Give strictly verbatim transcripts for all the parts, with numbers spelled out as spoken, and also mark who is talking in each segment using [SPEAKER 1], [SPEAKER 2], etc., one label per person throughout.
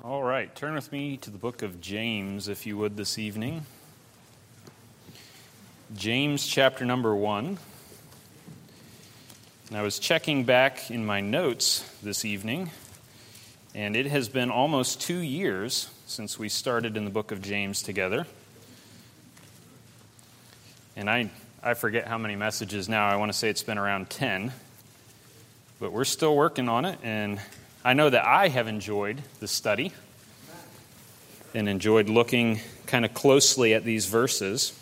[SPEAKER 1] All right, turn with me to the book of James, if you would, this evening. James chapter number one. And I was checking back in my notes this evening, and it has been almost two years since we started in the book of James together. And I, I forget how many messages now. I want to say it's been around ten. But we're still working on it, and I know that I have enjoyed the study and enjoyed looking kind of closely at these verses.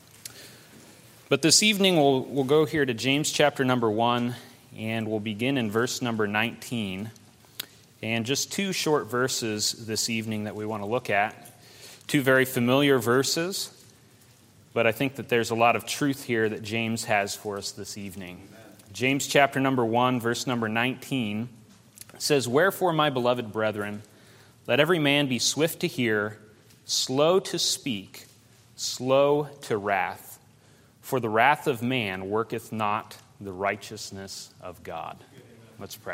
[SPEAKER 1] But this evening we'll, we'll go here to James chapter number one, and we'll begin in verse number nineteen. And just two short verses this evening that we want to look at. Two very familiar verses, but I think that there's a lot of truth here that James has for us this evening. James chapter number one, verse number nineteen. Says, "Wherefore, my beloved brethren, let every man be swift to hear, slow to speak, slow to wrath. For the wrath of man worketh not the righteousness of God." Let's pray.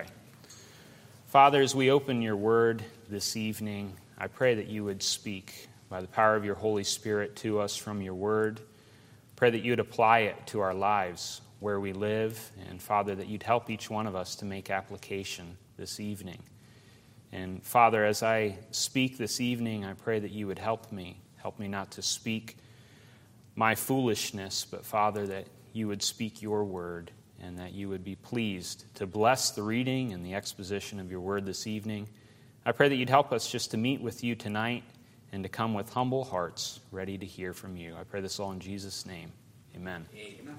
[SPEAKER 1] Father, as we open your word this evening, I pray that you would speak by the power of your Holy Spirit to us from your word. Pray that you would apply it to our lives where we live, and Father, that you'd help each one of us to make application this evening. And Father, as I speak this evening, I pray that you would help me. Help me not to speak my foolishness, but Father, that you would speak your word and that you would be pleased to bless the reading and the exposition of your word this evening. I pray that you'd help us just to meet with you tonight and to come with humble hearts ready to hear from you. I pray this all in Jesus' name. Amen. Amen.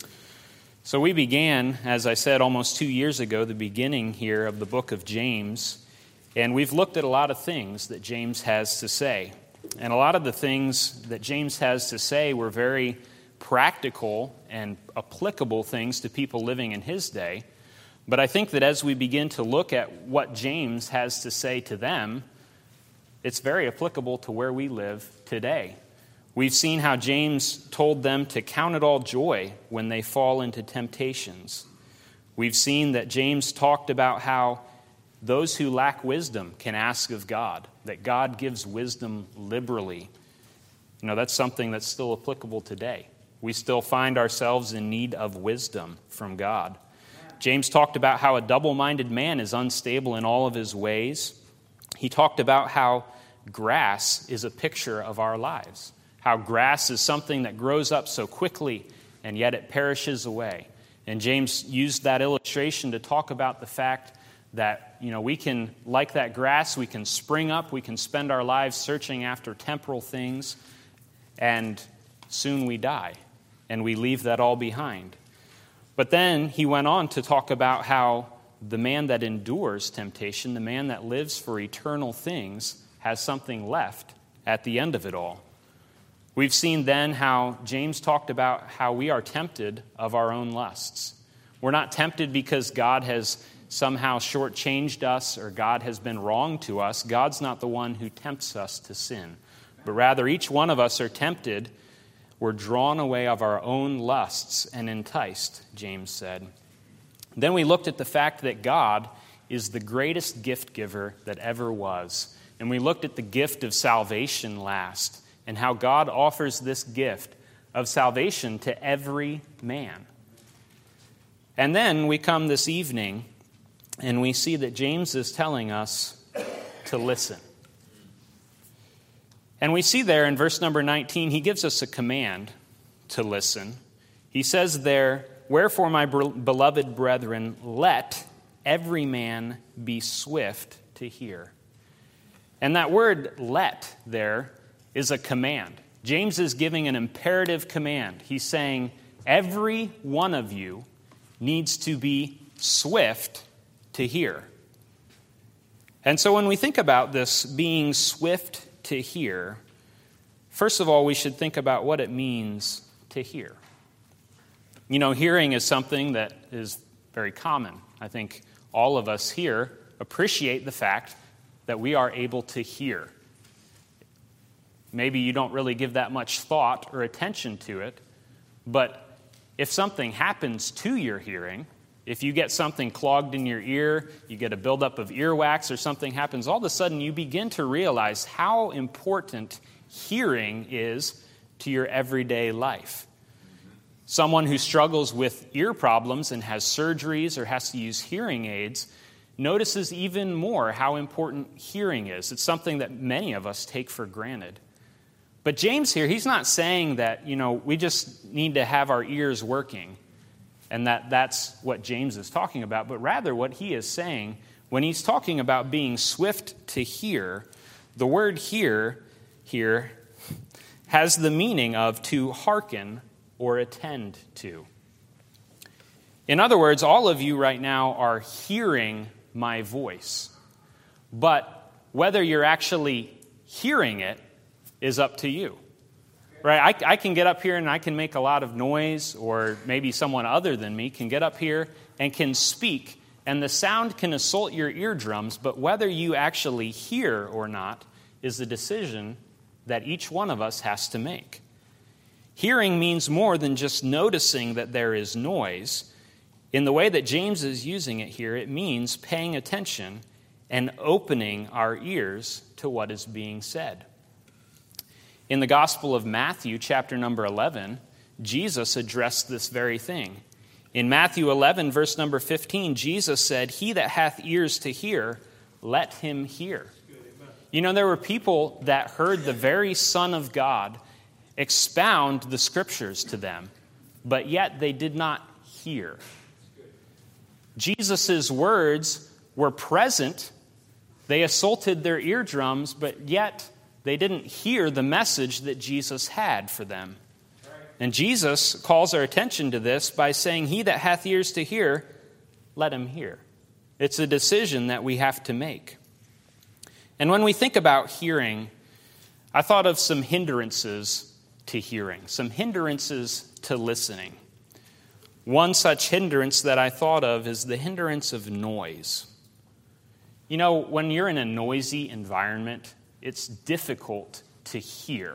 [SPEAKER 1] So we began, as I said, almost two years ago, the beginning here of the book of James, and we've looked at a lot of things that James has to say. And a lot of the things that James has to say were very practical and applicable things to people living in his day. But I think that as we begin to look at what James has to say to them, it's very applicable to where we live today. We've seen how James told them to count it all joy when they fall into temptations. We've seen that James talked about how those who lack wisdom can ask of God, that God gives wisdom liberally. You know, that's something that's still applicable today. We still find ourselves in need of wisdom from God. James talked about how a double-minded man is unstable in all of his ways. He talked about how grass is a picture of our lives. How grass is something that grows up so quickly, and yet it perishes away. And James used that illustration to talk about the fact that, you know, we can, like that grass, we can spring up, we can spend our lives searching after temporal things, and soon we die, and we leave that all behind. But then he went on to talk about how the man that endures temptation, the man that lives for eternal things, has something left at the end of it all. We've seen then how James talked about how we are tempted of our own lusts. We're not tempted because God has somehow shortchanged us or God has been wrong to us. God's not the one who tempts us to sin. But rather, each one of us are tempted. We're drawn away of our own lusts and enticed, James said. Then we looked at the fact that God is the greatest gift giver that ever was. And we looked at the gift of salvation last, and how God offers this gift of salvation to every man. And then we come this evening, and we see that James is telling us to listen. And we see there in verse number nineteen, he gives us a command to listen. He says there, "Wherefore, my beloved brethren, let every man be swift to hear." And that word "let" there is a command. James is giving an imperative command. He's saying every one of you needs to be swift to hear. And so when we think about this being swift to hear, first of all, we should think about what it means to hear. You know, hearing is something that is very common. I think all of us here appreciate the fact that we are able to hear. Maybe you don't really give that much thought or attention to it, but if something happens to your hearing, If you get something clogged in your ear, you get a buildup of earwax or something happens, all of a sudden you begin to realize how important hearing is to your everyday life. Someone who struggles with ear problems and has surgeries or has to use hearing aids notices even more how important hearing is. It's something that many of us take for granted. But James here, he's not saying that, you know, we just need to have our ears working and that that's what James is talking about, but rather what he is saying when he's talking about being swift to hear, the word hear here has the meaning of to hearken or attend to. In other words, all of you right now are hearing my voice, but whether you're actually hearing it is up to you. Right? I, I can get up here and I can make a lot of noise, or maybe someone other than me can get up here and can speak, and the sound can assault your eardrums, but whether you actually hear or not is the decision that each one of us has to make. Hearing means more than just noticing that there is noise. In the way that James is using it here, it means paying attention and opening our ears to what is being said. In the Gospel of Matthew, chapter number eleven, Jesus addressed this very thing. In Matthew eleven, verse number fifteen, Jesus said, "He that hath ears to hear, let him hear." You know, there were people that heard the very Son of God expound the Scriptures to them, but yet they did not hear. Jesus' words were present. They assaulted their eardrums, but yet they didn't hear the message that Jesus had for them. And Jesus calls our attention to this by saying, "He that hath ears to hear, let him hear." It's a decision that we have to make. And when we think about hearing, I thought of some hindrances to hearing, some hindrances to listening. One such hindrance that I thought of is the hindrance of noise. You know, when you're in a noisy environment, it's difficult to hear.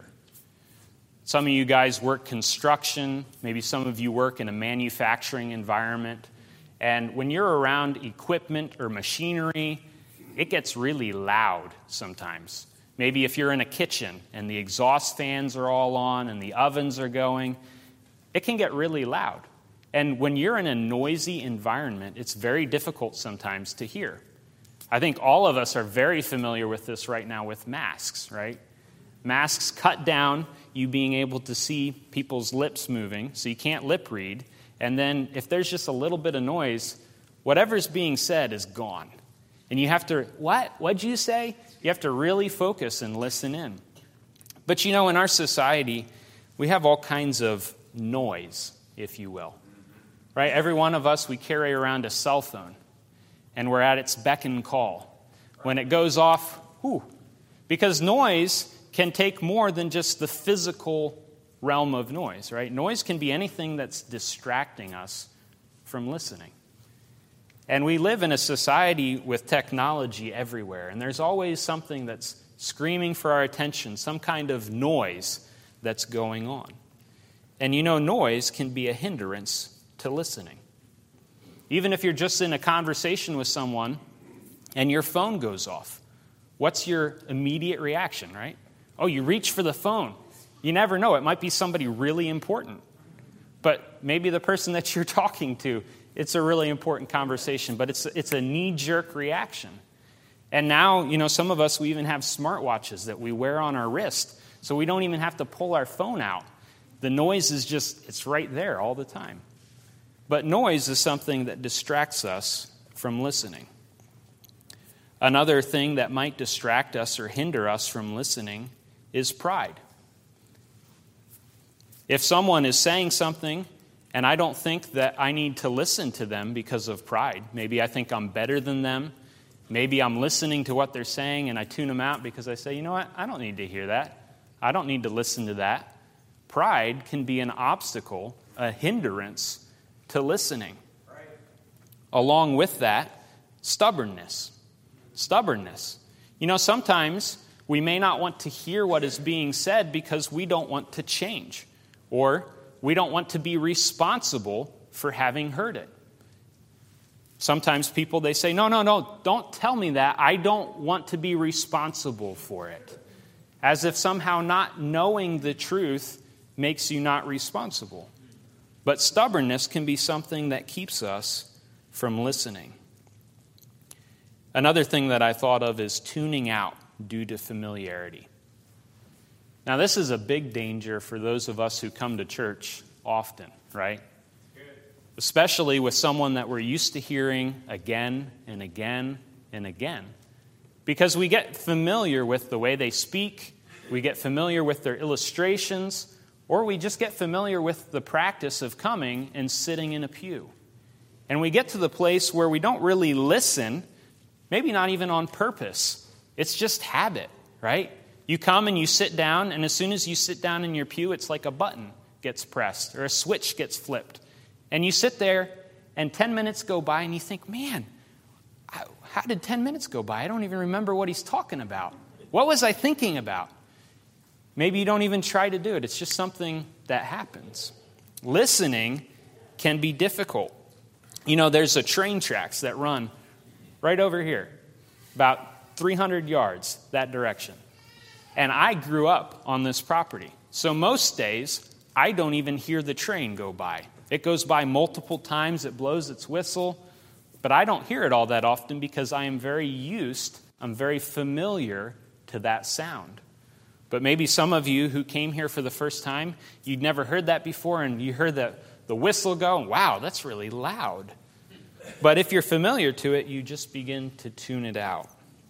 [SPEAKER 1] Some of you guys work construction. Maybe some of you work in a manufacturing environment. And when you're around equipment or machinery, it gets really loud sometimes. Maybe if you're in a kitchen and the exhaust fans are all on and the ovens are going, it can get really loud. And when you're in a noisy environment, it's very difficult sometimes to hear. I think all of us are very familiar with this right now with masks, right? Masks cut down you being able to see people's lips moving, so you can't lip read. And then if there's just a little bit of noise, whatever's being said is gone. And you have to, what? What'd you say? You have to really focus and listen in. But you know, in our society, we have all kinds of noise, if you will. Right? Every one of us, we carry around a cell phone. And we're at its beck and call. When it goes off, whew, because noise can take more than just the physical realm of noise, right? Noise can be anything that's distracting us from listening. And we live in a society with technology everywhere, and there's always something that's screaming for our attention, some kind of noise that's going on. And you know, noise can be a hindrance to listening. Even if you're just in a conversation with someone and your phone goes off, what's your immediate reaction, right? Oh, you reach for the phone. You never know. It might be somebody really important. But maybe the person that you're talking to, it's a really important conversation, but it's, it's a knee-jerk reaction. And now, you know, some of us, we even have smartwatches that we wear on our wrist, so we don't even have to pull our phone out. The noise is just, it's right there all the time. But noise is something that distracts us from listening. Another thing that might distract us or hinder us from listening is pride. If someone is saying something and I don't think that I need to listen to them because of pride, maybe I think I'm better than them, maybe I'm listening to what they're saying and I tune them out because I say, you know what, I don't need to hear that. I don't need to listen to that. Pride can be an obstacle, a hindrance to listening. Right. Along with that, stubbornness. Stubbornness. You know, sometimes we may not want to hear what is being said because we don't want to change, or we don't want to be responsible for having heard it. Sometimes people, they say, no, no, no, don't tell me that. I don't want to be responsible for it. As if somehow not knowing the truth makes you not responsible. But stubbornness can be something that keeps us from listening. Another thing that I thought of is tuning out due to familiarity. Now, this is a big danger for those of us who come to church often, right? Especially with someone that we're used to hearing again and again and again. Because we get familiar with the way they speak, we get familiar with their illustrations, or we just get familiar with the practice of coming and sitting in a pew. And we get to the place where we don't really listen, maybe not even on purpose. It's just habit, right? You come and you sit down, and as soon as you sit down in your pew, it's like a button gets pressed or a switch gets flipped. And you sit there, and ten minutes go by, and you think, man, how did ten minutes go by? I don't even remember what he's talking about. What was I thinking about? Maybe you don't even try to do it. It's just something that happens. Listening can be difficult. You know, there's a train tracks that run right over here, about three hundred yards that direction. And I grew up on this property. So most days, I don't even hear the train go by. It goes by multiple times, it blows its whistle, but I don't hear it all that often because I am very used, I'm very familiar to that sound. But maybe some of you who came here for the first time, you'd never heard that before, and you heard the, the whistle go, wow, that's really loud. But if you're familiar to it, you just begin to tune it out.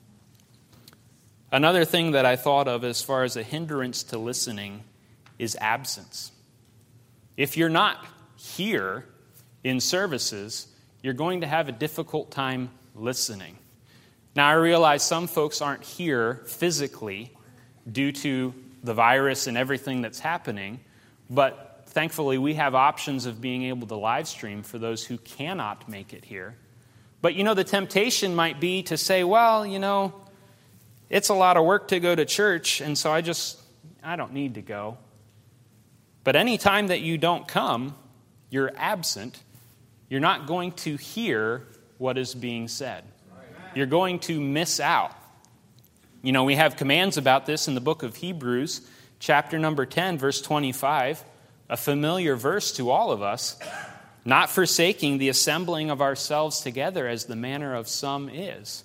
[SPEAKER 1] Another thing that I thought of as far as a hindrance to listening is absence. If you're not here in services, you're going to have a difficult time listening. Now, I realize some folks aren't here physically due to the virus and everything that's happening, but thankfully we have options of being able to live stream for those who cannot make it here. But, you know, the temptation might be to say, well, you know, it's a lot of work to go to church, and so I just, I don't need to go. But any time that you don't come, you're absent, you're not going to hear what is being said. You're going to miss out. You know, we have commands about this in the book of Hebrews, chapter number ten, verse twenty-five, a familiar verse to all of us, not forsaking the assembling of ourselves together as the manner of some is,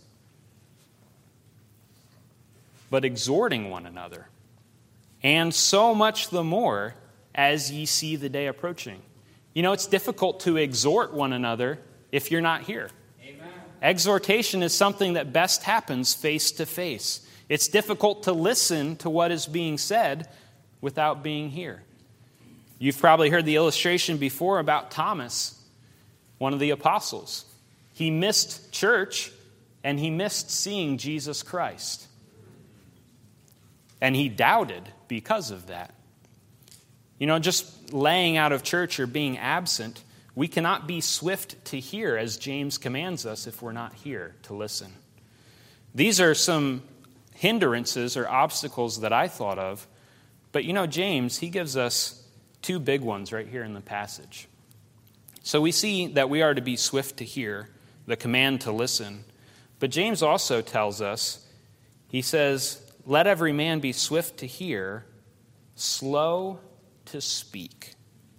[SPEAKER 1] but exhorting one another, and so much the more as ye see the day approaching. You know, it's difficult to exhort one another if you're not here. Amen. Exhortation is something that best happens face to face. It's difficult to listen to what is being said without being here. You've probably heard the illustration before about Thomas, one of the apostles. He missed church and he missed seeing Jesus Christ. And he doubted because of that. You know, just laying out of church or being absent, we cannot be swift to hear, as James commands us, if we're not here to listen. These are some hindrances or obstacles that I thought of. But you know, James, he gives us two big ones right here in the passage. So we see that we are to be swift to hear, the command to listen. But James also tells us, he says, let every man be swift to hear, slow to speak.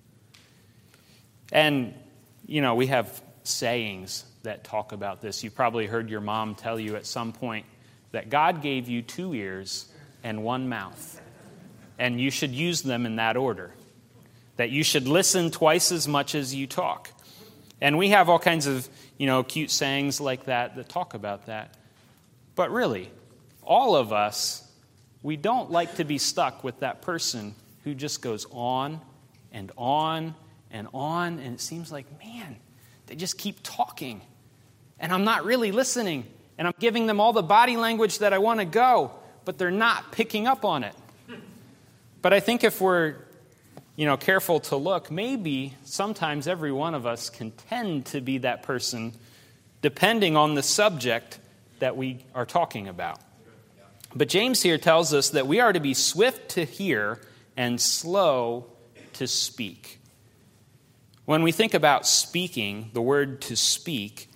[SPEAKER 1] And, you know, we have sayings that talk about this. You've probably heard your mom tell you at some point that God gave you two ears and one mouth, and you should use them in that order. That you should listen twice as much as you talk. And we have all kinds of, you know, cute sayings like that that talk about that. But really, all of us, we don't like to be stuck with that person who just goes on and on and on, and it seems like, man, they just keep talking, and I'm not really listening, and I'm giving them all the body language that I want to go, but they're not picking up on it. But I think if we're, you know, careful to look, maybe sometimes every one of us can tend to be that person, depending on the subject that we are talking about. But James here tells us that we are to be swift to hear and slow to speak. When we think about speaking, the word to speak,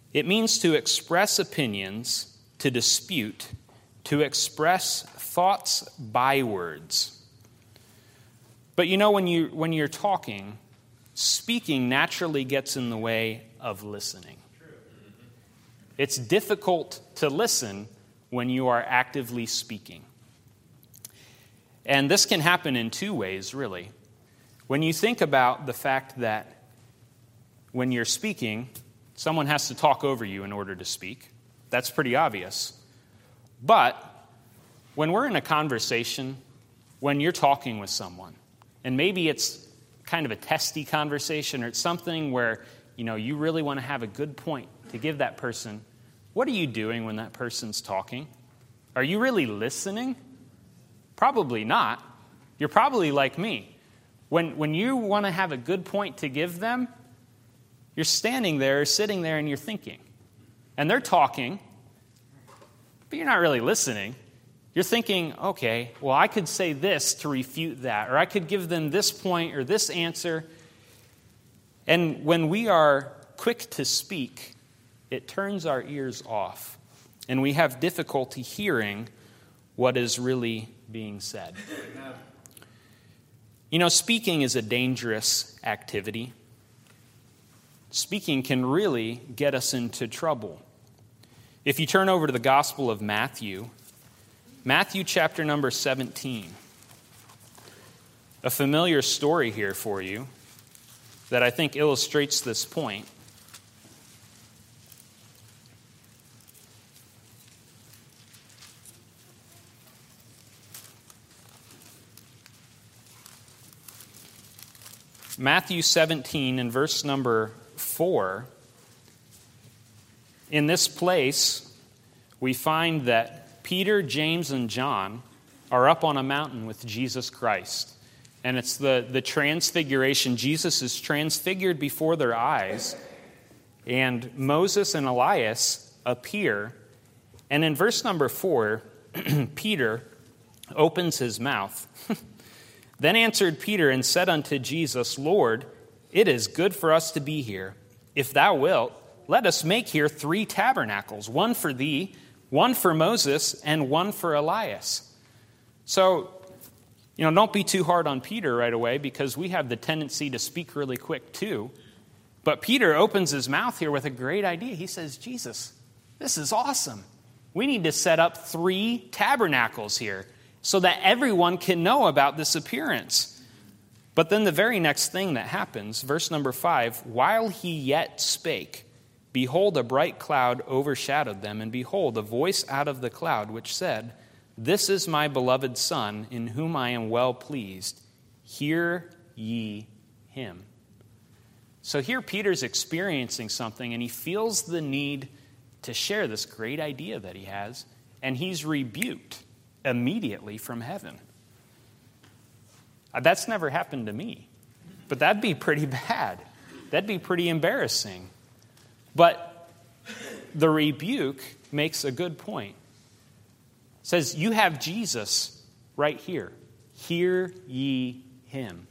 [SPEAKER 1] It means to express opinions, to dispute, to express thoughts by words. But you know, when you when you're talking, speaking naturally gets in the way of listening. It's difficult to listen when you are actively speaking. And this can happen in two ways, really. When you think about the fact that when you're speaking, someone has to talk over you in order to speak, that's pretty obvious. But when we're in a conversation, when you're talking with someone, and maybe it's kind of a testy conversation or it's something where, you know, you really want to have a good point to give that person, what are you doing when that person's talking? Are you really listening? Probably not. You're probably like me. When, when you want to have a good point to give them, you're standing there, sitting there, and you're thinking. And they're talking, but you're not really listening. You're thinking, okay, well, I could say this to refute that, or I could give them this point or this answer. And when we are quick to speak, it turns our ears off, and we have difficulty hearing what is really being said. You know, speaking is a dangerous activity. Speaking can really get us into trouble. If you turn over to the Gospel of Matthew, Matthew chapter number seventeen, a familiar story here for you that I think illustrates this point. Matthew seventeen and verse number four. In this place, we find that Peter, James, and John are up on a mountain with Jesus Christ. And it's the, the transfiguration. Jesus is transfigured before their eyes. And Moses and Elias appear. And in verse number four, Peter opens his mouth. Then answered Peter and said unto Jesus, Lord, it is good for us to be here. If thou wilt, let us make here three tabernacles, one for thee, one for Moses, and one for Elias. So, you know, don't be too hard on Peter right away, because we have the tendency to speak really quick too. But Peter opens his mouth here with a great idea. He says, Jesus, this is awesome. We need to set up three tabernacles here so that everyone can know about this appearance. But then the very next thing that happens, verse number five, while he yet spake, behold, a bright cloud overshadowed them, and behold, a voice out of the cloud which said, This is my beloved Son, in whom I am well pleased. Hear ye him. So here Peter's experiencing something, and he feels the need to share this great idea that he has, and he's rebuked immediately from heaven. That's never happened to me, but that'd be pretty bad. That'd be pretty embarrassing. But the rebuke makes a good point. It says, you have Jesus right here. Hear ye him.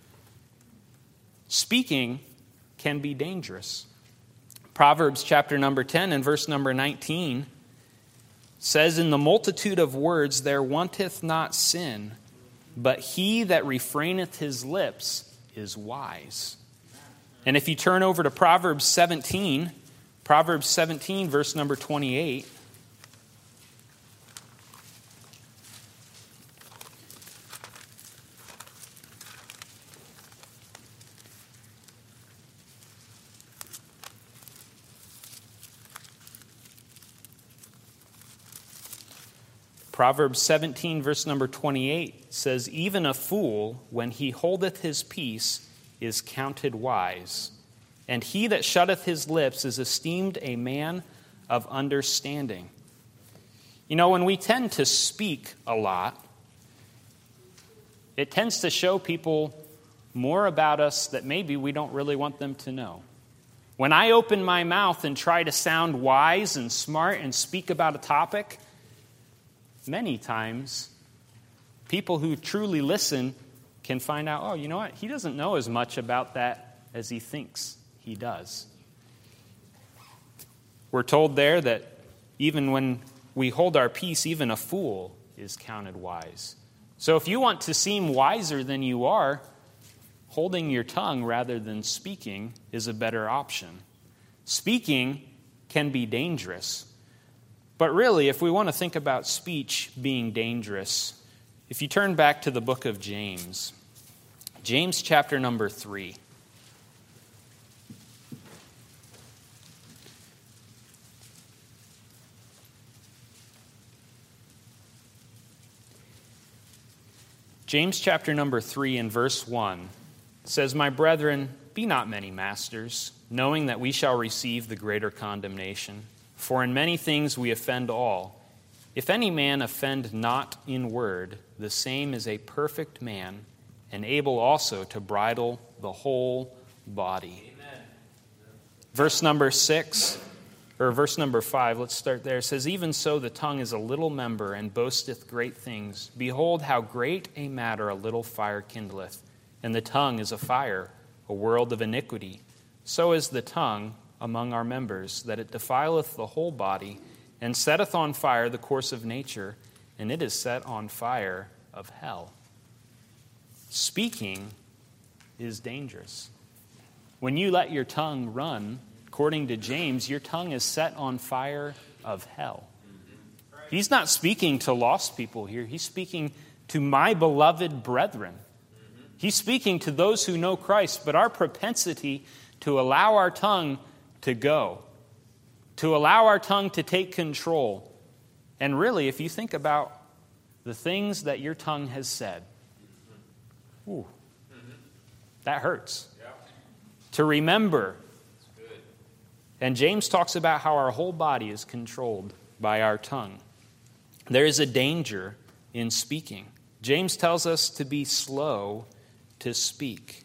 [SPEAKER 1] Speaking can be dangerous. Proverbs chapter number ten and verse number nineteen says, In the multitude of words there wanteth not sin, but he that refraineth his lips is wise. And if you turn over to Proverbs seventeen, Proverbs seventeen, verse number twenty-eight, Proverbs seventeen, verse number twenty-eight says, Even a fool, when he holdeth his peace, is counted wise, and he that shutteth his lips is esteemed a man of understanding. You know, when we tend to speak a lot, it tends to show people more about us that maybe we don't really want them to know. When I open my mouth and try to sound wise and smart and speak about a topic, many times, people who truly listen can find out, oh, you know what? He doesn't know as much about that as he thinks he does. We're told there that even when we hold our peace, even a fool is counted wise. So if you want to seem wiser than you are, holding your tongue rather than speaking is a better option. Speaking can be dangerous. But really, if we want to think about speech being dangerous, if you turn back to the book of James, James chapter number three. James chapter number three and verse one says, "My brethren, be not many masters, knowing that we shall receive the greater condemnation. For in many things we offend all. If any man offend not in word, the same is a perfect man, and able also to bridle the whole body." Amen. Verse number six, or verse number five, let's start there. It says, "Even so the tongue is a little member, and boasteth great things. Behold, how great a matter a little fire kindleth. And the tongue is a fire, a world of iniquity. So is the tongue among our members, that it defileth the whole body, and setteth on fire the course of nature, and it is set on fire of hell." Speaking is dangerous. When you let your tongue run, according to James, your tongue is set on fire of hell. He's not speaking to lost people here. He's speaking to my beloved brethren. He's speaking to those who know Christ, but our propensity to allow our tongue to go, to allow our tongue to take control. And really, if you think about the things that your tongue has said, ooh, that hurts. Yeah. To remember. And James talks about how our whole body is controlled by our tongue. There is a danger in speaking. James tells us to be slow to speak.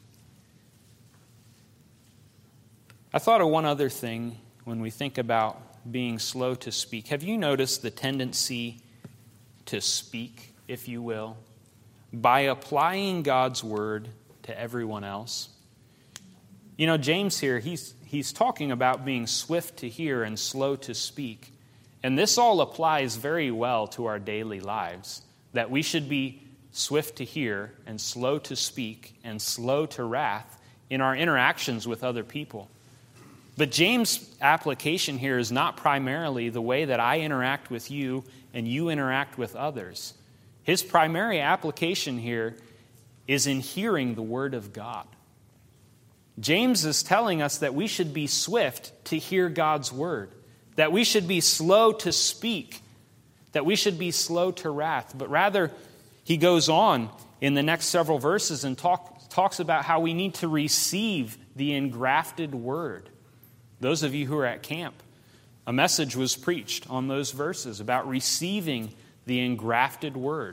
[SPEAKER 1] I thought of one other thing when we think about being slow to speak. Have you noticed the tendency to speak, if you will, by applying God's word to everyone else? You know, James here, he's he's talking about being swift to hear and slow to speak. And this all applies very well to our daily lives, that we should be swift to hear and slow to speak and slow to wrath in our interactions with other people. But James' application here is not primarily the way that I interact with you and you interact with others. His primary application here is in hearing the word of God. James is telling us that we should be swift to hear God's word, that we should be slow to speak, that we should be slow to wrath. But rather, he goes on in the next several verses and talk, talks about how we need to receive the engrafted word. Those of you who are at camp, a message was preached on those verses about receiving the engrafted word.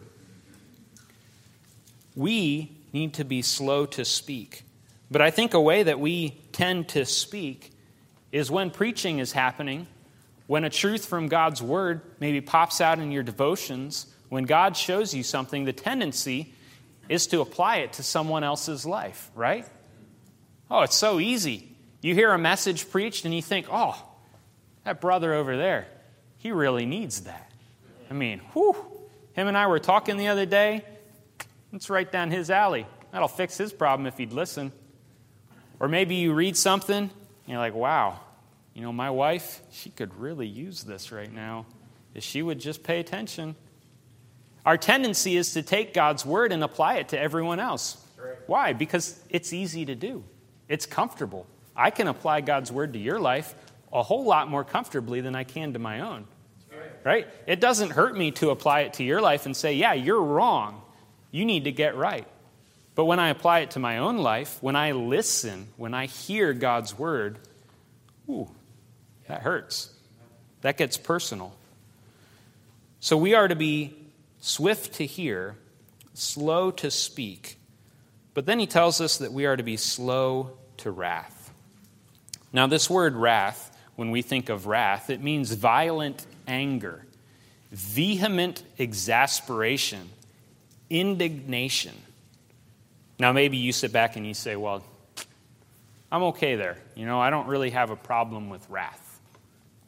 [SPEAKER 1] We need to be slow to speak. But I think a way that we tend to speak is when preaching is happening, when a truth from God's word maybe pops out in your devotions, when God shows you something, the tendency is to apply it to someone else's life, right? Oh, it's so easy. You hear a message preached and you think, oh, that brother over there, he really needs that. I mean, whew, him and I were talking the other day. It's right down his alley. That'll fix his problem if he'd listen. Or maybe you read something and you're like, wow, you know, my wife, she could really use this right now if she would just pay attention. Our tendency is to take God's word and apply it to everyone else. Right. Why? Because it's easy to do. It's comfortable. I can apply God's word to your life a whole lot more comfortably than I can to my own. Right? Right? It doesn't hurt me to apply it to your life and say, yeah, you're wrong. You need to get right. But when I apply it to my own life, when I listen, when I hear God's word, ooh, that hurts. That gets personal. So we are to be swift to hear, slow to speak. But then he tells us that we are to be slow to wrath. Now, this word wrath, when we think of wrath, it means violent anger, vehement exasperation, indignation. Now, maybe you sit back and you say, well, I'm okay there. You know, I don't really have a problem with wrath.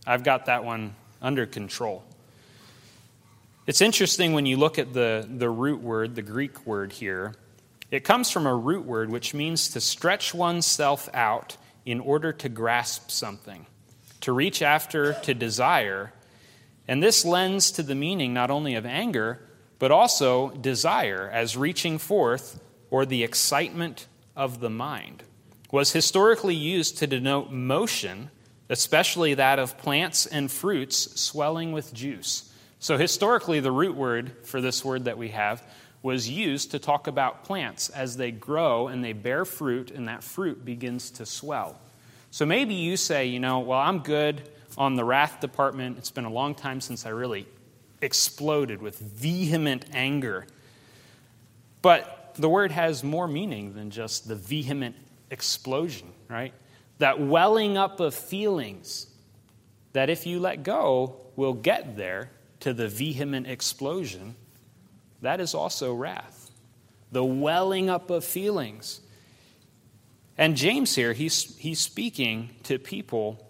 [SPEAKER 1] I've got that one under control. It's interesting when you look at the, the root word, the Greek word here. It comes from a root word which means to stretch oneself out in order to grasp something, to reach after, to desire. And this lends to the meaning not only of anger, but also desire as reaching forth or the excitement of the mind. Was historically used to denote motion, especially that of plants and fruits swelling with juice. So historically, the root word for this word that we have was used to talk about plants as they grow and they bear fruit, and that fruit begins to swell. So maybe you say, you know, well, I'm good on the wrath department. It's been a long time since I really exploded with vehement anger. But the word has more meaning than just the vehement explosion, right? That welling up of feelings that if you let go will get there to the vehement explosion. That is also wrath. The welling up of feelings. And James here, he's, he's speaking to people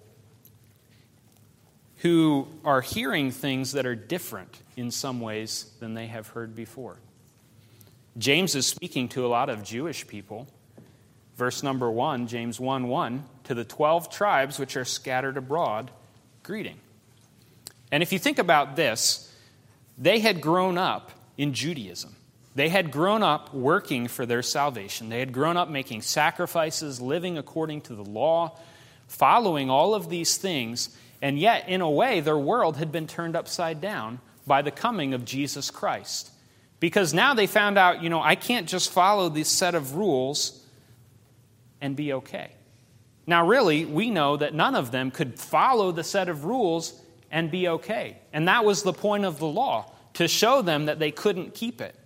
[SPEAKER 1] who are hearing things that are different in some ways than they have heard before. James is speaking to a lot of Jewish people. Verse number one, James one one, to the twelve tribes which are scattered abroad, greeting. And if you think about this, they had grown up in Judaism. They had grown up working for their salvation. They had grown up making sacrifices, living according to the law, following all of these things. And yet, in a way, their world had been turned upside down by the coming of Jesus Christ. Because now they found out, you know, I can't just follow this set of rules and be okay. Now, really, we know that none of them could follow the set of rules and be okay. And that was the point of the law, to show them that they couldn't keep it.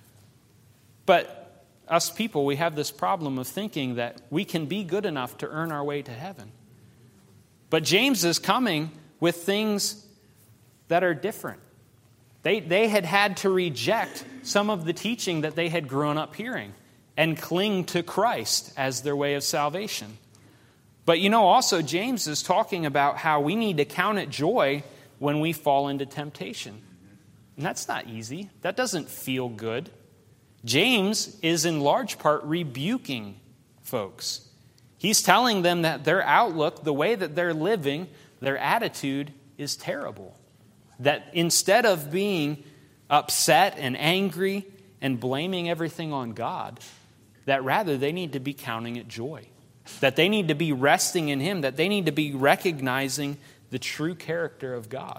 [SPEAKER 1] But us people, we have this problem of thinking that we can be good enough to earn our way to heaven. But James is coming with things that are different. They, they had had to reject some of the teaching that they had grown up hearing and cling to Christ as their way of salvation. But you know, also James is talking about how we need to count it joy when we fall into temptation. And that's not easy. That doesn't feel good. James is in large part rebuking folks. He's telling them that their outlook, the way that they're living, their attitude is terrible. That instead of being upset and angry and blaming everything on God, that rather they need to be counting it joy. That they need to be resting in Him. That they need to be recognizing the true character of God.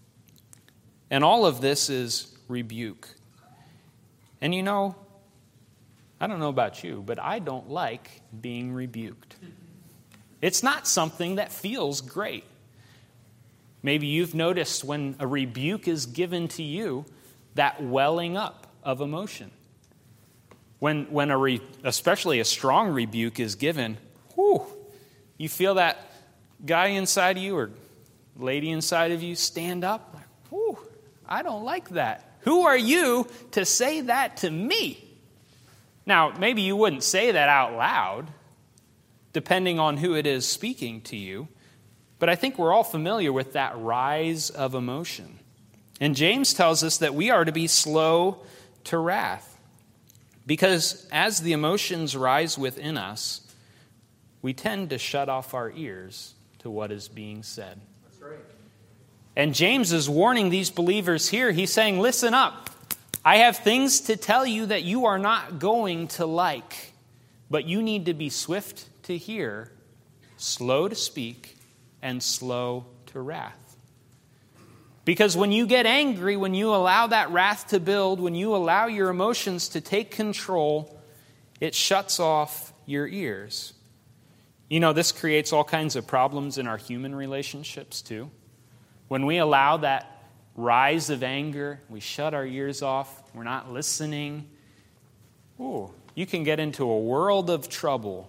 [SPEAKER 1] And all of this is rebuke. And you know, I don't know about you, but I don't like being rebuked. It's not something that feels great. Maybe you've noticed when a rebuke is given to you, that welling up of emotion. When, when a re, especially a strong rebuke is given, whew, you feel that guy inside of you or lady inside of you stand up. Like, whew, I don't like that. Who are you to say that to me? Now, maybe you wouldn't say that out loud, depending on who it is speaking to you. But I think we're all familiar with that rise of emotion. And James tells us that we are to be slow to wrath. Because as the emotions rise within us, we tend to shut off our ears to what is being said. That's right. And James is warning these believers here. He's saying, listen up. I have things to tell you that you are not going to like. But you need to be swift to hear, slow to speak, and slow to wrath. Because when you get angry, when you allow that wrath to build, when you allow your emotions to take control, it shuts off your ears. You know, this creates all kinds of problems in our human relationships too. When we allow that rise of anger, we shut our ears off, we're not listening. Ooh, you can get into a world of trouble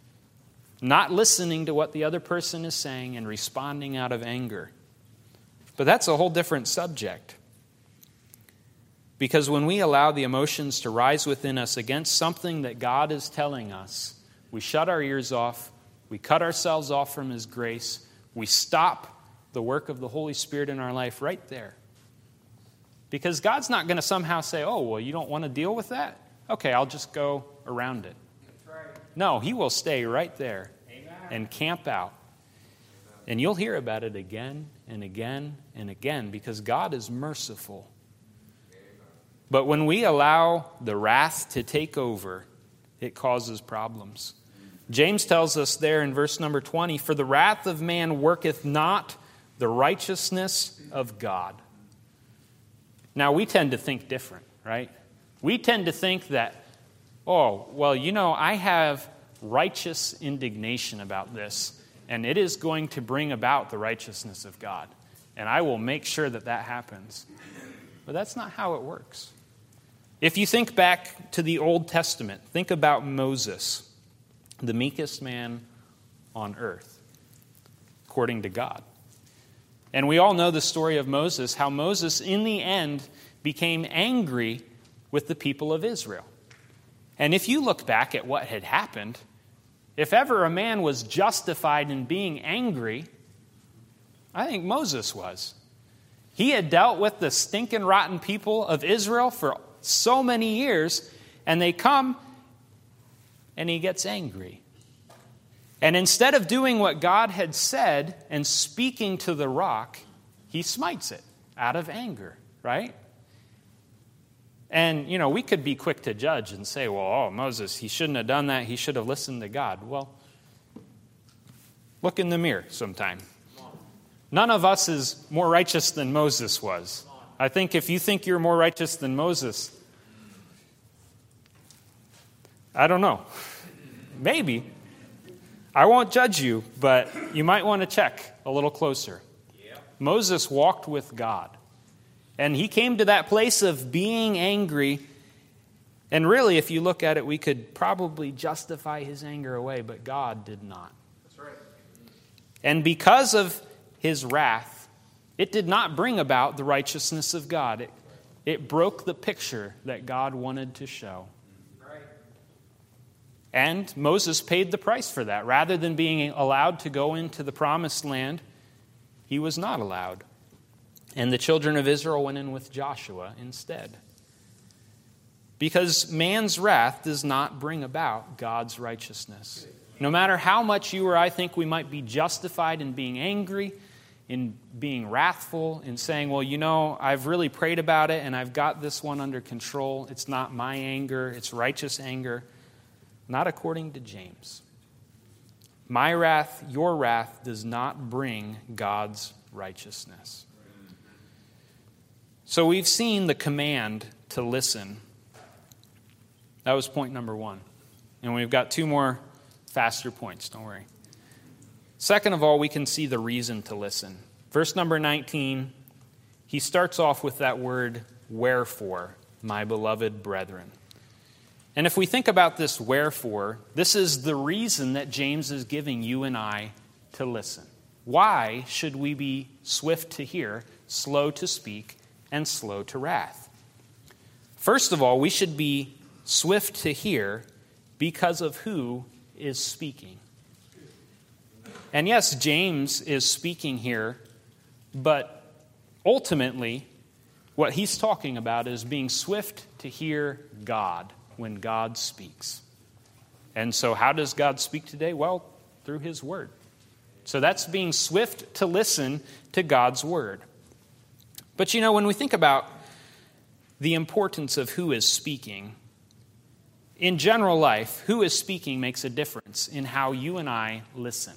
[SPEAKER 1] not listening to what the other person is saying and responding out of anger. But that's a whole different subject. Because when we allow the emotions to rise within us against something that God is telling us, we shut our ears off, we cut ourselves off from His grace, we stop the work of the Holy Spirit in our life right there. Because God's not going to somehow say, oh, well, you don't want to deal with that? Okay, I'll just go around it. That's right. No, he will stay right there. Amen. And camp out. And you'll hear about it again and again and again because God is merciful. But when we allow the wrath to take over, it causes problems. James tells us there in verse number twenty, for the wrath of man worketh not the righteousness of God. Now, we tend to think different, right? We tend to think that, oh, well, you know, I have righteous indignation about this, and it is going to bring about the righteousness of God, and I will make sure that that happens. But that's not how it works. If you think back to the Old Testament, think about Moses, the meekest man on earth, according to God. And we all know the story of Moses, how Moses, in the end, became angry with the people of Israel. And if you look back at what had happened, if ever a man was justified in being angry, I think Moses was. He had dealt with the stinking, rotten people of Israel for so many years, and they come, and he gets angry. And instead of doing what God had said and speaking to the rock, he smites it out of anger, right? And, you know, we could be quick to judge and say, well, oh, Moses, he shouldn't have done that. He should have listened to God. Well, look in the mirror sometime. None of us is more righteous than Moses was. I think if you think you're more righteous than Moses, I don't know. Maybe. I won't judge you, but you might want to check a little closer. Yeah. Moses walked with God. And he came to that place of being angry. And really, if you look at it, we could probably justify his anger away, but God did not. That's right. And because of his wrath, it did not bring about the righteousness of God. It, it broke the picture that God wanted to show. Right. And Moses paid the price for that. Rather than being allowed to go into the promised land, he was not allowed. And the children of Israel went in with Joshua instead. Because man's wrath does not bring about God's righteousness. No matter how much you or I think we might be justified in being angry, in being wrathful, in saying, well, you know, I've really prayed about it and I've got this one under control. It's not my anger, it's righteous anger. Not according to James. My wrath, your wrath, does not bring God's righteousness. So we've seen the command to listen. That was point number one. And we've got two more faster points, don't worry. Second of all, we can see the reason to listen. Verse number nineteen, he starts off with that word, wherefore, my beloved brethren. And if we think about this wherefore, this is the reason that James is giving you and I to listen. Why should we be swift to hear, slow to speak, and slow to wrath? First of all, we should be swift to hear because of who is speaking. And yes, James is speaking here, but ultimately, what he's talking about is being swift to hear God when God speaks. And so how does God speak today? Well, through his word. So that's being swift to listen to God's word. But you know, when we think about the importance of who is speaking, in general life, who is speaking makes a difference in how you and I listen.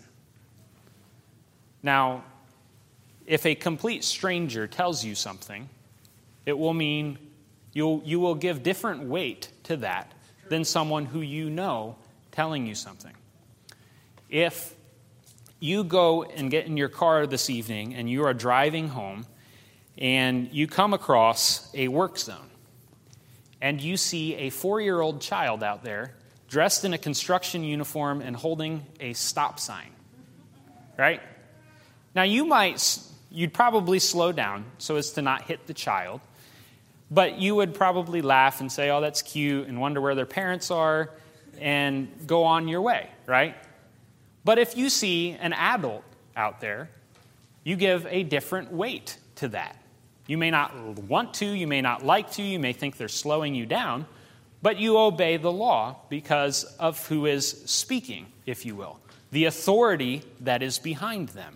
[SPEAKER 1] Now, if a complete stranger tells you something, it will mean you'll, you will give different weight to that than someone who you know telling you something. If you go and get in your car this evening and you are driving home and you come across a work zone and you see a four-year-old child out there dressed in a construction uniform and holding a stop sign, right? Now, you might, you'd probably slow down so as to not hit the child, but you would probably laugh and say, oh, that's cute, and wonder where their parents are, and go on your way, right? But if you see an adult out there you give a different weight to that. You may not want to, you may not like to, you may think they're slowing you down, but you obey the law because of who is speaking, if you will, the authority that is behind them.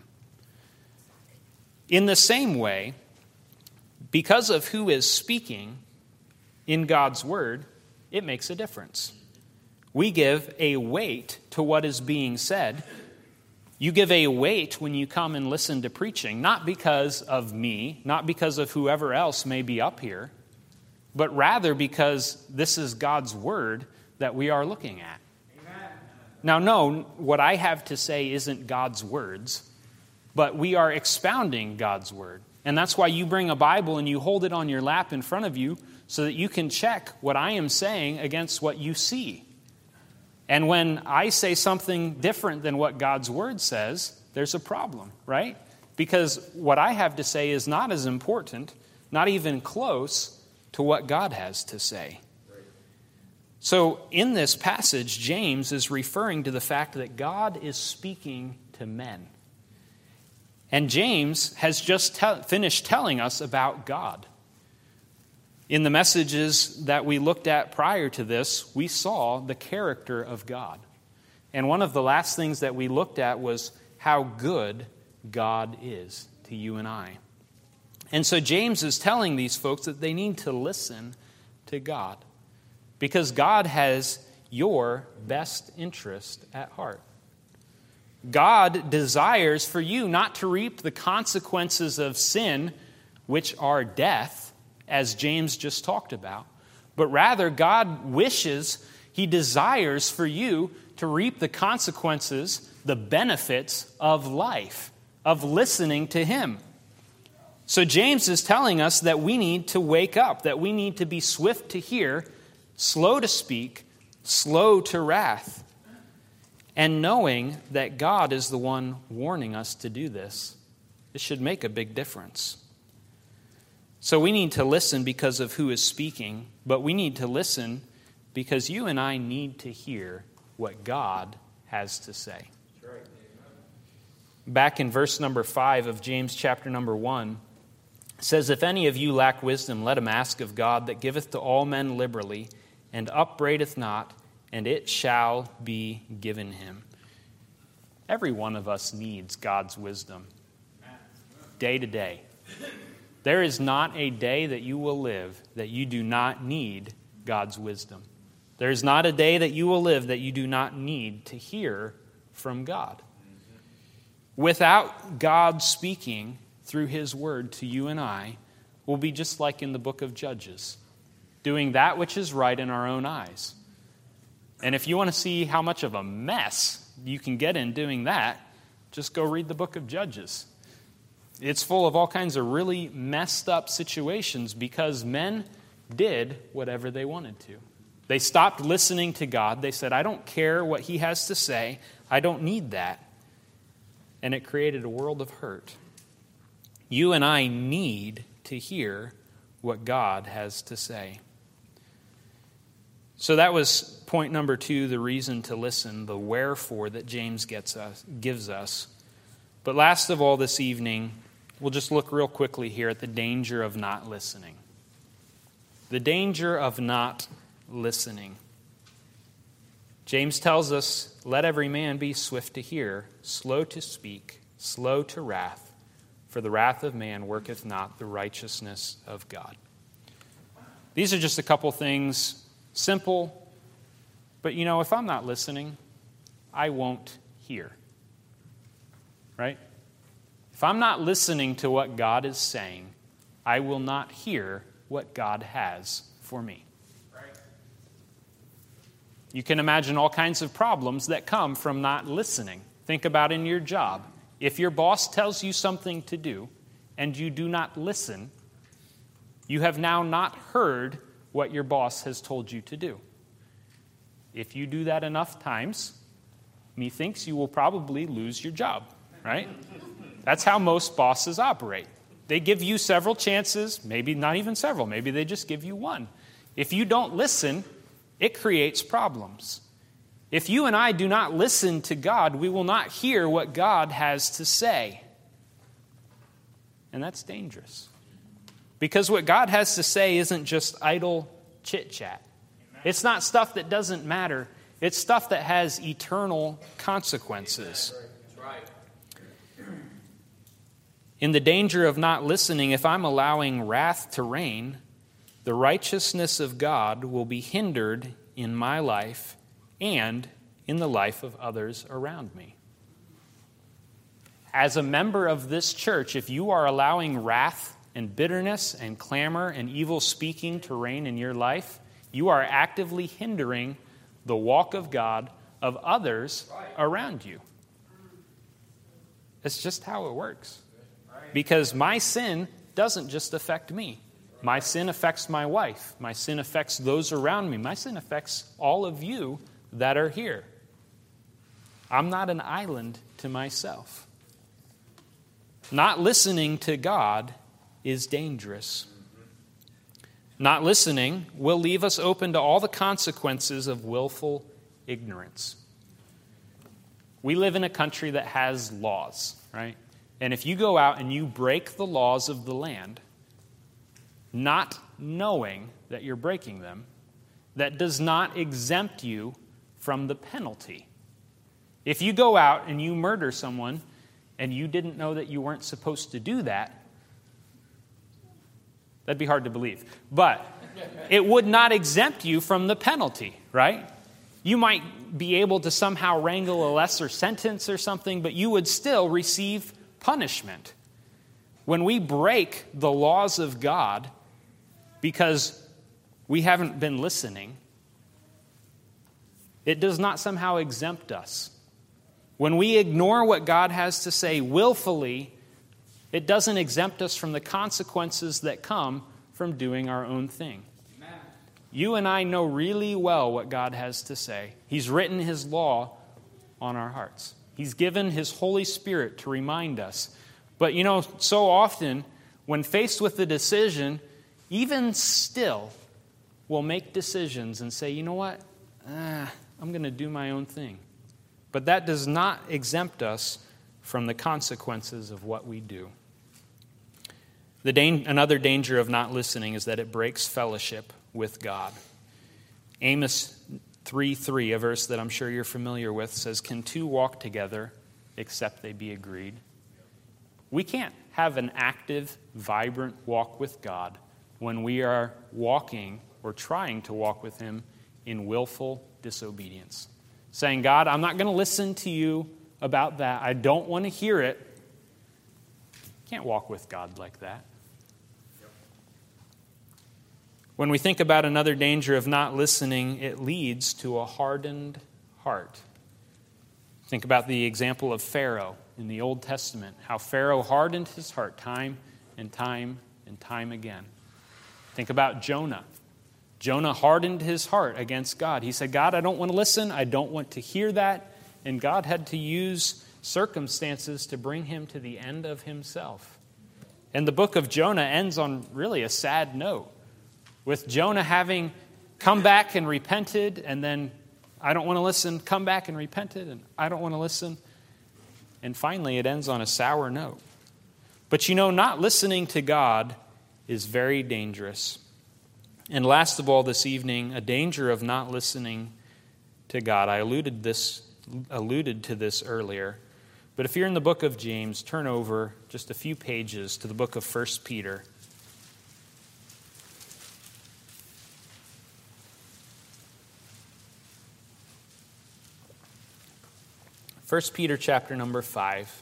[SPEAKER 1] In the same way, because of who is speaking in God's word, it makes a difference. We give a weight to what is being said. You give a weight when you come and listen to preaching, not because of me, not because of whoever else may be up here, but rather because this is God's word that we are looking at. Amen. Now, no, what I have to say isn't God's words, but we are expounding God's word. And that's why you bring a Bible and you hold it on your lap in front of you so that you can check what I am saying against what you see. And when I say something different than what God's word says, there's a problem, right? Because what I have to say is not as important, not even close to what God has to say. So in this passage, James is referring to the fact that God is speaking to men. And James has just te- finished telling us about God. In the messages that we looked at prior to this, we saw the character of God. And one of the last things that we looked at was how good God is to you and I. And so James is telling these folks that they need to listen to God because God has your best interest at heart. God desires for you not to reap the consequences of sin, which are death, as James just talked about, but rather God wishes, He desires for you to reap the consequences, the benefits of life, of listening to Him. So James is telling us that we need to wake up, that we need to be swift to hear, slow to speak, slow to wrath, and knowing that God is the one warning us to do this. It should make a big difference. So we need to listen because of who is speaking, but we need to listen because you and I need to hear what God has to say. Back in verse number five of James chapter number one, it says, "If any of you lack wisdom, let him ask of God that giveth to all men liberally, and upbraideth not, and it shall be given him." Every one of us needs God's wisdom day to day. There is not a day that you will live that you do not need God's wisdom. There is not a day that you will live that you do not need to hear from God. Without God speaking through His word to you and I, we'll be just like in the book of Judges, doing that which is right in our own eyes. And if you want to see how much of a mess you can get in doing that, just go read the book of Judges. It's full of all kinds of really messed up situations because men did whatever they wanted to. They stopped listening to God. They said, I don't care what He has to say. I don't need that. And it created a world of hurt. You and I need to hear what God has to say. So that was point number two, the reason to listen, the wherefore that James gets us, gives us. But last of all this evening, we'll just look real quickly here at the danger of not listening. The danger of not listening. James tells us, let every man be swift to hear, slow to speak, slow to wrath, for the wrath of man worketh not the righteousness of God. These are just a couple things, simple, but you know, if I'm not listening, I won't hear. Right? If I'm not listening to what God is saying, I will not hear what God has for me. Right. You can imagine all kinds of problems that come from not listening. Think about in your job. If your boss tells you something to do and you do not listen, you have now not heard what your boss has told you to do. If you do that enough times, methinks you will probably lose your job, right? That's how most bosses operate. They give you several chances, maybe not even several, maybe they just give you one. If you don't listen, it creates problems. If you and I do not listen to God, we will not hear what God has to say. And that's dangerous. Because what God has to say isn't just idle chit-chat. It's not stuff that doesn't matter. It's stuff that has eternal consequences. In the danger of not listening, if I'm allowing wrath to reign, the righteousness of God will be hindered in my life and in the life of others around me. As a member of this church, if you are allowing wrath and bitterness and clamor and evil speaking to reign in your life, you are actively hindering the walk of God of others around you. It's just how it works. Because my sin doesn't just affect me. My sin affects my wife. My sin affects those around me. My sin affects all of you that are here. I'm not an island to myself. Not listening to God is dangerous. Not listening will leave us open to all the consequences of willful ignorance. We live in a country that has laws, right? And if you go out and you break the laws of the land, not knowing that you're breaking them, that does not exempt you from the penalty. If you go out and you murder someone and you didn't know that you weren't supposed to do that, that'd be hard to believe. But it would not exempt you from the penalty, right? You might be able to somehow wrangle a lesser sentence or something, but you would still receive punishment. When we break the laws of God because we haven't been listening, it does not somehow exempt us. When we ignore what God has to say willfully, it doesn't exempt us from the consequences that come from doing our own thing. Amen. You and I know really well what God has to say. He's written His law on our hearts. He's given His Holy Spirit to remind us. But you know, so often, when faced with the decision, even still, we'll make decisions and say, you know what? Ah, I'm going to do my own thing. But that does not exempt us from the consequences of what we do. The da- another danger of not listening is that it breaks fellowship with God. Amos three three, a verse that I'm sure you're familiar with, says, "Can two walk together except they be agreed?" We can't have an active, vibrant walk with God when we are walking or trying to walk with Him in willful disobedience. Saying, God, I'm not going to listen to you about that. I don't want to hear it. Can't walk with God like that. When we think about another danger of not listening, it leads to a hardened heart. Think about the example of Pharaoh in the Old Testament, how Pharaoh hardened his heart time and time and time again. Think about Jonah. Jonah hardened his heart against God. He said, God, I don't want to listen. I don't want to hear that. And God had to use circumstances to bring him to the end of himself. And the book of Jonah ends on really a sad note, with Jonah having come back and repented, and then I don't want to listen, come back and repented, and I don't want to listen. And finally, it ends on a sour note. But you know, not listening to God is very dangerous. And last of all this evening, a danger of not listening to God. I alluded this alluded to this earlier. But if you're in the book of James, turn over just a few pages to the book of First Peter. First Peter chapter number five.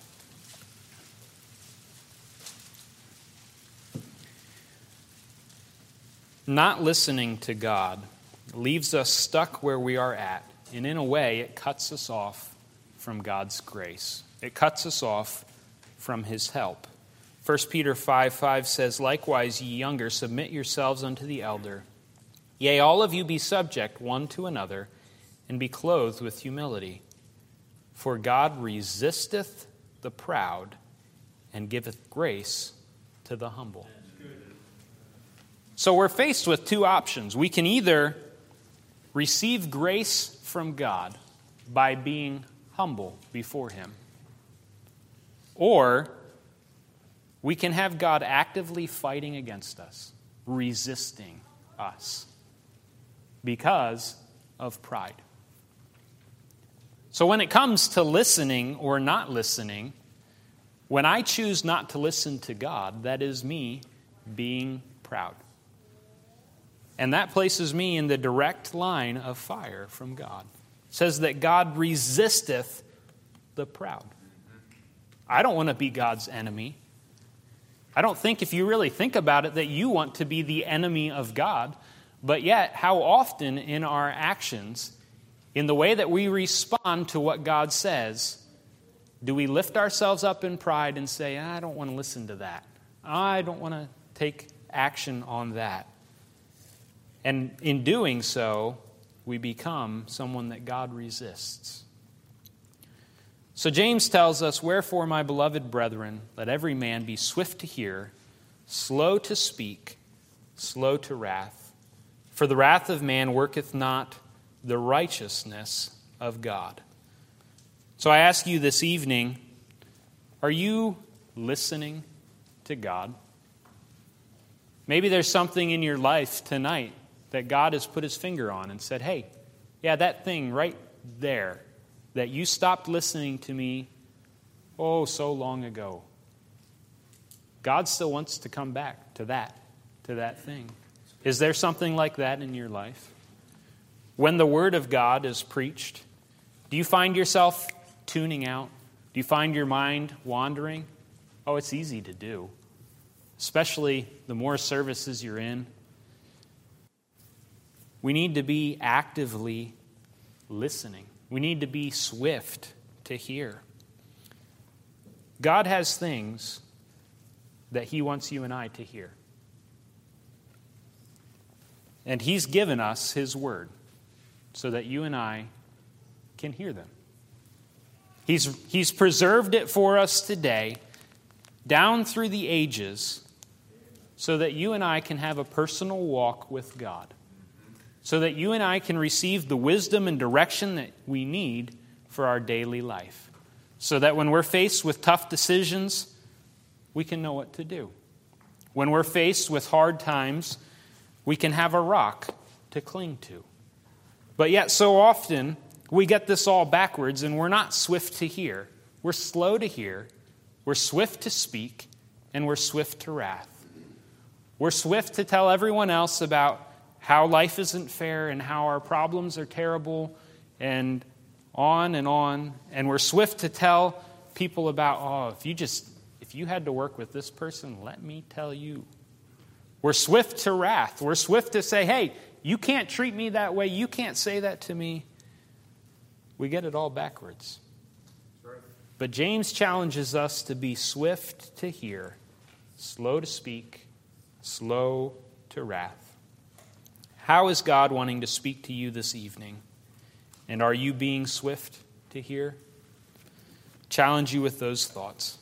[SPEAKER 1] Not listening to God leaves us stuck where we are at, and in a way, it cuts us off from God's grace. It cuts us off from His help. First Peter five five says, "Likewise, ye younger, submit yourselves unto the elder. Yea, all of you be subject one to another, and be clothed with humility. For God resisteth the proud, and giveth grace to the humble." So we're faced with two options. We can either receive grace from God by being humble before Him, or we can have God actively fighting against us, resisting us because of pride. So when it comes to listening or not listening, when I choose not to listen to God, that is me being proud. And that places me in the direct line of fire from God. It says that God resisteth the proud. I don't want to be God's enemy. I don't think, if you really think about it, that you want to be the enemy of God. But yet, how often in our actions, in the way that we respond to what God says, do we lift ourselves up in pride and say, I don't want to listen to that. I don't want to take action on that. And in doing so, we become someone that God resists. So James tells us, wherefore, my beloved brethren, let every man be swift to hear, slow to speak, slow to wrath. For the wrath of man worketh not the righteousness of God. So I ask you this evening, are you listening to God? Maybe there's something in your life tonight that God has put his finger on and said, hey, yeah, that thing right there, that you stopped listening to me, oh, so long ago. God still wants to come back to that, to that thing. Is there something like that in your life? When the Word of God is preached, do you find yourself tuning out? Do you find your mind wandering? Oh, it's easy to do, especially the more services you're in. We need to be actively listening. We need to be swift to hear. God has things that he wants you and I to hear. And he's given us his word so that you and I can hear them. He's, he's preserved it for us today, down through the ages, so that you and I can have a personal walk with God. So that you and I can receive the wisdom and direction that we need for our daily life. So that when we're faced with tough decisions, we can know what to do. When we're faced with hard times, we can have a rock to cling to. But yet so often, we get this all backwards and we're not swift to hear. We're slow to hear, we're swift to speak, and we're swift to wrath. We're swift to tell everyone else about how life isn't fair and how our problems are terrible and on and on. And we're swift to tell people about, oh, if you just, if you had to work with this person, let me tell you. We're swift to wrath. We're swift to say, hey, you can't treat me that way. You can't say that to me. We get it all backwards. But James challenges us to be swift to hear, slow to speak, slow to wrath. How is God wanting to speak to you this evening? And are you being swift to hear? Challenge you with those thoughts.